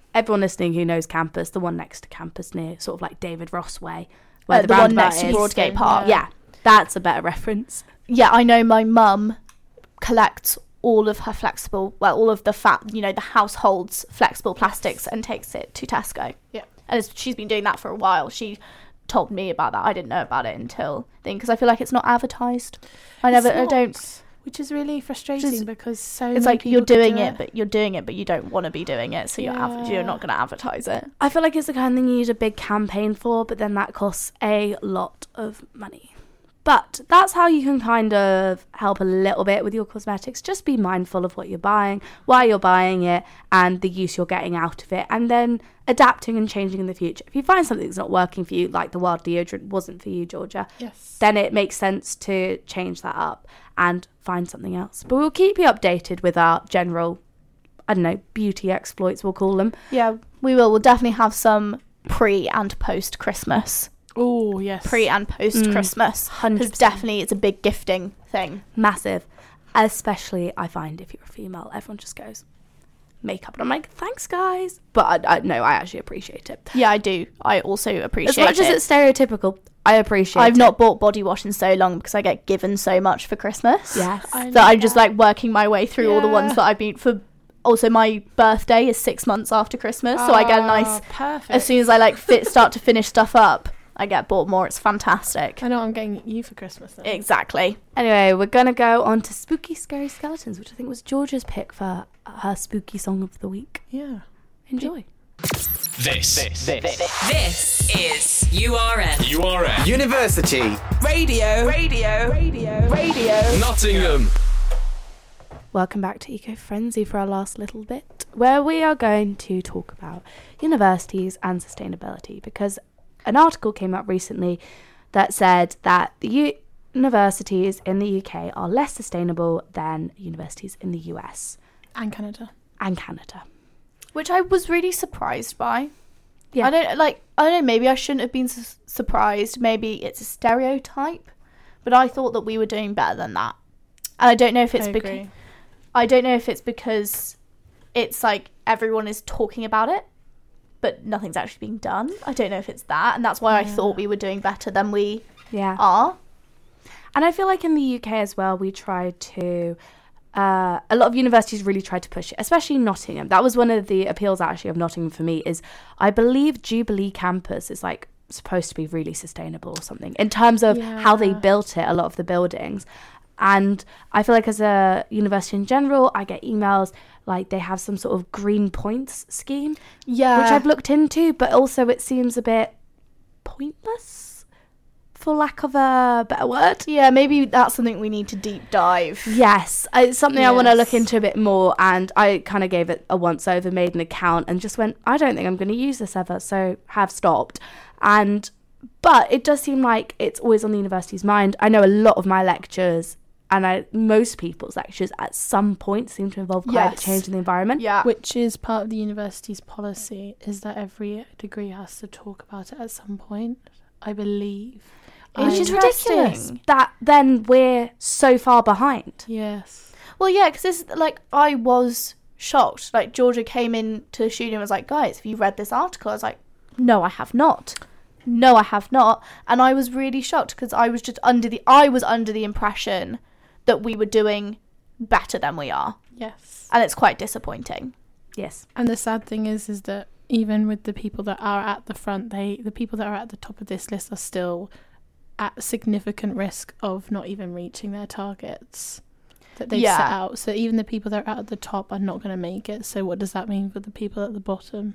everyone listening who knows campus, the one next to campus near sort of like David Ross Way, where Uh, the, the one roundabout next to is. Broadgate Park. Yeah, that's a better reference. Yeah, I know my mum collects all of her flexible, well, all of the fat, you know, the household's flexible plastics and takes it to Tesco. Yeah. And it's, she's been doing that for a while. She told me about that. I didn't know about it until thing because I feel like it's not advertised. I never, It's I not, don't. Which is really frustrating Just- because so It's many like you're people could doing do it, but you're doing it, but you don't want to be doing it, so you're adver- Yeah. you're not going to advertise it. I feel like it's the kind of thing you need a big campaign for, but then that costs a lot of money. But that's how you can kind of help a little bit with your cosmetics. Just be mindful of what you're buying, why you're buying it, and the use you're getting out of it, and then adapting and changing in the future. If you find something that's not working for you, like the Wild deodorant wasn't for you, Georgia, Yes. then it makes sense to change that up and find something else. But we'll keep you updated with our general, I don't know, beauty exploits, we'll call them. Yeah, we will. We'll definitely have some pre and post Christmas. Oh, yes. Pre and post Christmas. one hundred Because percent. definitely it's a big gifting thing. Massive. Especially, I find, if you're a female, everyone just goes, makeup. And I'm like, thanks, guys. But I, I no, I actually appreciate it. Yeah, I do. I also appreciate As much it. as it's stereotypical, I appreciate I've it. not bought body wash in so long because I get given so much for Christmas. Yes. I That I'm just like working my way through all the ones Yeah. that I've been for. Also, my birthday is six months after Christmas, so I get a nice. Ah, perfect. As soon as I like fit, start to finish stuff up, I get bought more. It's fantastic. I know what I'm getting you for Christmas then. Exactly. Anyway, we're going to go on to Spooky Scary Skeletons, which I think was Georgia's pick for her spooky song of the week. Yeah. Enjoy. This, this, this, This is U R N U R N, University. Radio. Radio. Radio. Radio. Nottingham. Welcome back to Eco Frenzy for our last little bit, where we are going to talk about universities and sustainability, because an article came up recently that said that the U- universities in the U K are less sustainable than universities in the U S And Canada. and Canada. Which I was really surprised by. Yeah. I don't like. I don't know. Maybe I shouldn't have been su- surprised. Maybe it's a stereotype, but I thought that we were doing better than that. And I don't know if it's I because agree. I don't know if it's because it's like everyone is talking about it, but nothing's actually being done. I don't know if it's that, and that's why I thought we were doing better than we Yeah. are. And I feel like in the U K as well, we tried to, uh, a lot of universities really tried to push it, especially Nottingham. That was one of the appeals actually of Nottingham for me, is I believe Jubilee campus is like supposed to be really sustainable or something in terms of how they Yeah. built it, a lot of the buildings. And I feel like as a university in general, I get emails like they have some sort of green points scheme, Yeah, which I've looked into, but also it seems a bit pointless, for lack of a better word. yeah. Maybe that's something we need to deep dive. Yes, it's something I want to look Yes. into a bit more, and I kind of gave it a once over, made an account, and just went, I don't think I'm going to use this ever, so have stopped. And but it does seem like it's always on the university's mind. I know a lot of my lectures, and I, most people's lectures at some point seem to involve climate Yes. change in the environment. Yeah, Which is part of the university's policy, is that every degree has to talk about it at some point, I believe. Which is Interesting. ridiculous. That then we're so far behind. Yes. Well, yeah, because this like I was shocked. Like Georgia came in to the studio and was like, "Guys, have you read this article?" I was like, "No, I have not. No, I have not." And I was really shocked because I was just under the I was under the impression that we were doing better than we are, Yes. and it's quite disappointing. Yes. And the sad thing is, is that even with the people that are at the front, they the people that are at the top of this list are still at significant risk of not even reaching their targets that they've Yeah. set out. So even the people that are at the top are not going to make it. So what does that mean for the people at the bottom?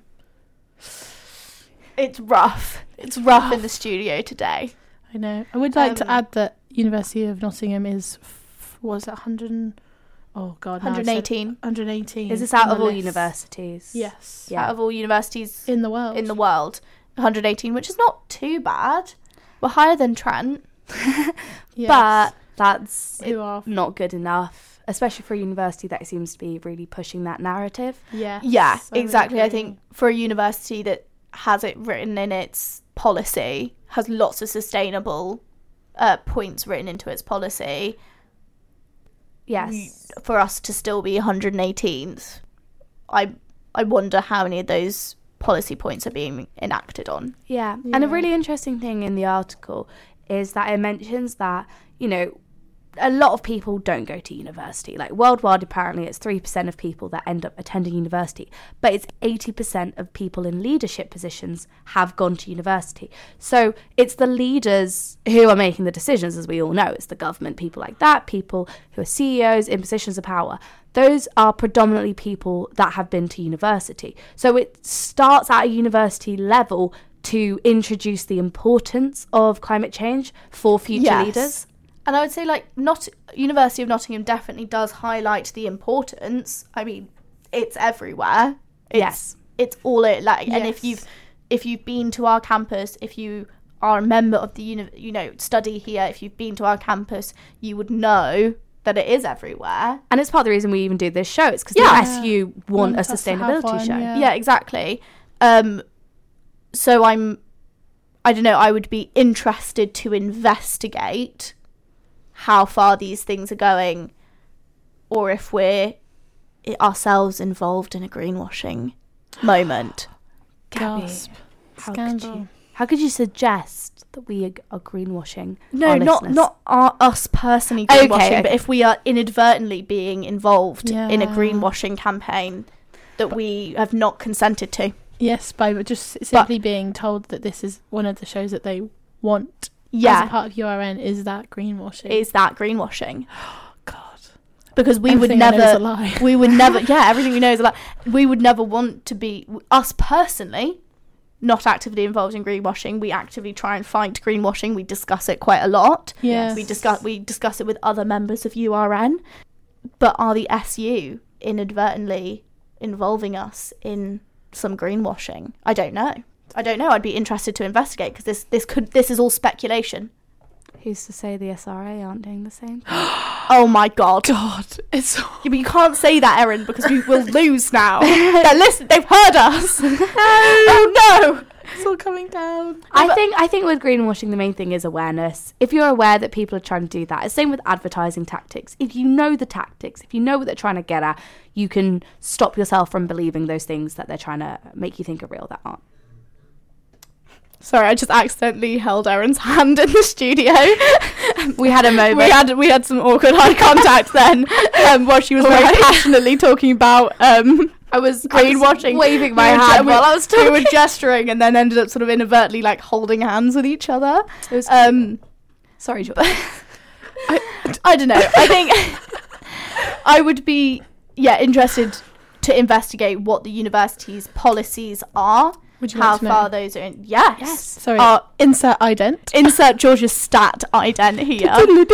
It's rough. It's rough in the studio today. I know. I would like Um, to add that University of Nottingham is f- was it one hundred and, oh god, now I've one said- hundred eighteen one hundred eighteen. Is this out on of the all list. universities? Yes. Yeah. out of all universities In the world. in the world. one hundred eighteen, which is not too bad. We're higher than Trent. Yes. But that's Who are not good enough, especially for a university that seems to be really pushing that narrative. yes, Yeah, I would exactly. I agree. think for a university that has it written in its policy, has lots of sustainable uh, points written into its policy, Yes. for us to still be one hundred eighteenth, I I wonder how many of those policy points are being enacted on. Yeah. And a Yeah. really interesting thing in the article is that it mentions that, you know, a lot of people don't go to university. Like worldwide, apparently it's three percent of people that end up attending university, but it's eighty percent of people in leadership positions have gone to university. So it's the leaders who are making the decisions, as we all know. It's the government, people like that, people who are C E Os in positions of power. Those are predominantly people that have been to university. So it starts at a university level to introduce the importance of climate change for future Yes. leaders. And I would say, like, not University of Nottingham definitely does highlight the importance. I mean, it's everywhere. It's, Yes. it's all it like. And if Yes. you've if you've been to our campus, if you are a member of the uni- you know study here, if you've been to our campus, you would know that it is everywhere. And it's part of the reason we even do this show. It's because Yeah. the S U want, Want a us to have sustainability one, show. yeah. Yeah, exactly. Um, so I'm, I don't know. I would be interested to investigate how far these things are going, or if we're i- ourselves involved in a greenwashing moment. Gasp. How could Scandal. you, how could you suggest that we are, are greenwashing No, our not listeners? not our, us personally Okay, greenwashing, okay. but if we are inadvertently being involved in a Yeah. greenwashing campaign that we have not consented to. Yes, by just simply being told that this is one of the shows that they want as Yeah, a part of U R N, is that greenwashing? is that greenwashing? God. Because we Everything would I know is never a lie. we would never yeah everything we know is like we would never want to be us personally not actively involved in greenwashing. We actively try and fight greenwashing. We discuss it quite a lot. Yes. We discuss we discuss it with other members of U R N. But are the S U inadvertently involving us in some greenwashing? I don't know. I don't know. I'd be interested to investigate because this this could this is all speculation. Who's to say the S R A aren't doing the same? Oh my god. God, it's Yeah, but you can't say that, Erin, because we will lose now. They're listen, they've heard us. Oh no! it's all coming down. I think I think with greenwashing the main thing is awareness. If you're aware that people are trying to do that, it's the same with advertising tactics. If you know the tactics, if you know what they're trying to get at, you can stop yourself from believing those things that they're trying to make you think are real that aren't. Sorry, I just accidentally held Erin's hand in the studio. We had a moment. we had we had some awkward eye contact then, um, while she was very Right. passionately talking about um, I was greenwashing, waving my We were ge- hand we- while I was We talking. were gesturing and then ended up sort of inadvertently like holding hands with each other. It was Um, Sorry, George. I, I don't know. I think I would be yeah interested to investigate what the university's policies are. Would you How like to know? far those are in? Yes. Yes. Sorry, Uh, insert ident. insert George's stat ident here.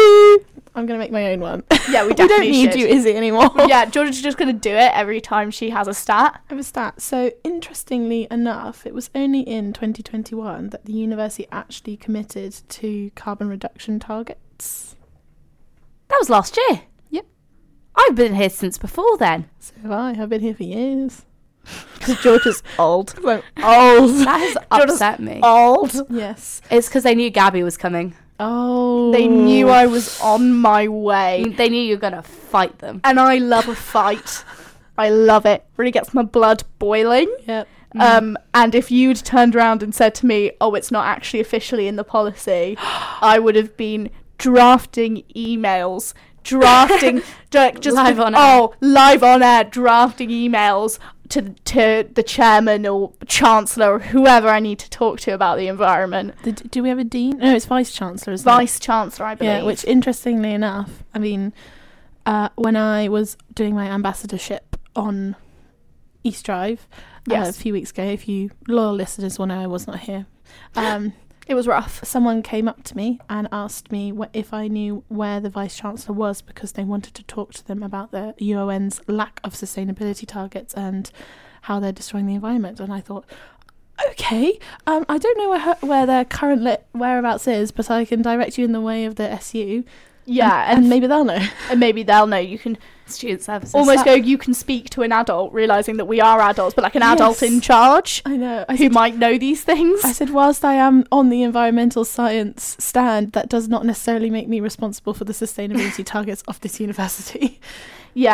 I'm going to make my own one. Yeah, we We don't definitely need should. you, Izzy, anymore. Yeah, George is just going to do it every time she has a stat. I have a stat. So, interestingly enough, it was only in twenty twenty-one that the university actually committed to carbon reduction targets. That was last year. Yep. I've been here since before then. So have I. I've been here for years. Because George is old. I'm old. That has George is upset me. Old. Yes. It's because they knew Gabby was coming. Oh. They knew I was on my way. They knew you were going to fight them. And I love a fight. I love it. Really gets my blood boiling. Yep. Um, and if you'd turned around and said to me, oh, it's not actually officially in the policy, I would have been drafting emails, drafting, ju- just Live on air. oh, live on air, drafting emails to to the chairman or chancellor or whoever I need to talk to about the environment. The, do we have a dean? No, it's vice chancellor, isn't it? Vice chancellor, I believe. Yeah, which interestingly enough, I mean, uh, when I was doing my ambassadorship on East Drive uh, Yes. a few weeks ago, if you loyal listeners will know I was not here, um, it was rough. someone came up to me and asked me wh- if I knew where the Vice Chancellor was because they wanted to talk to them about the U O N's lack of sustainability targets and how they're destroying the environment. And I thought, okay, um, I don't know where, her, where their current li- whereabouts is, but I can direct you in the way of the S U. Yeah, and, and, and maybe they'll know. and maybe they'll know. You can Student services. almost go, you can speak to an adult, realising that we are adults, but like an adult Yes. in charge I know. I who said, might know these things. I said, whilst I am on the environmental science stand, that does not necessarily make me responsible for the sustainability targets of this university. Yeah,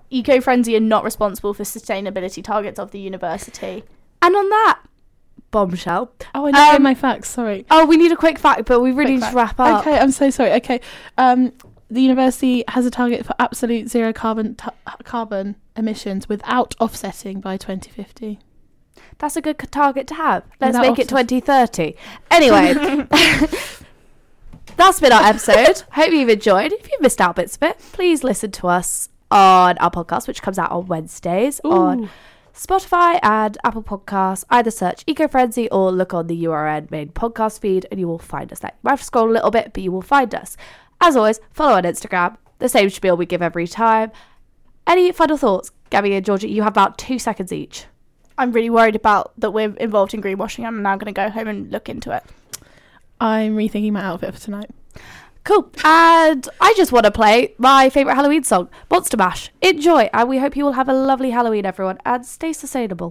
Eco-Frenzy are not responsible for sustainability targets of the university. And on that bombshell. Oh, I know Um, my facts. Sorry. Oh, we need a quick fact, but we really Quick need to fact. wrap up. Okay, I'm so sorry. Okay, um, the university has a target for absolute zero carbon t- carbon emissions without offsetting by twenty fifty. That's a good c- target to have. Let's Without make it offset- twenty thirty. Anyway, that's been our episode. Hope you've enjoyed. If you've missed out bits of it, please listen to us on our podcast, which comes out on Wednesdays on Spotify and Apple Podcasts. Either search Eco-Frenzy or look on the U R N main podcast feed and you will find us there. You might have to scroll a little bit, but you will find us. As always, follow on Instagram. The same spiel we give every time. Any final thoughts? Gabby and Georgia, you have about two seconds each. I'm really worried about that we're involved in greenwashing. I'm now going to go home and look into it. I'm rethinking my outfit for tonight. Cool. And I just want to play my favourite Halloween song, Monster Mash. Enjoy, and we hope you will have a lovely Halloween, everyone, and stay sustainable.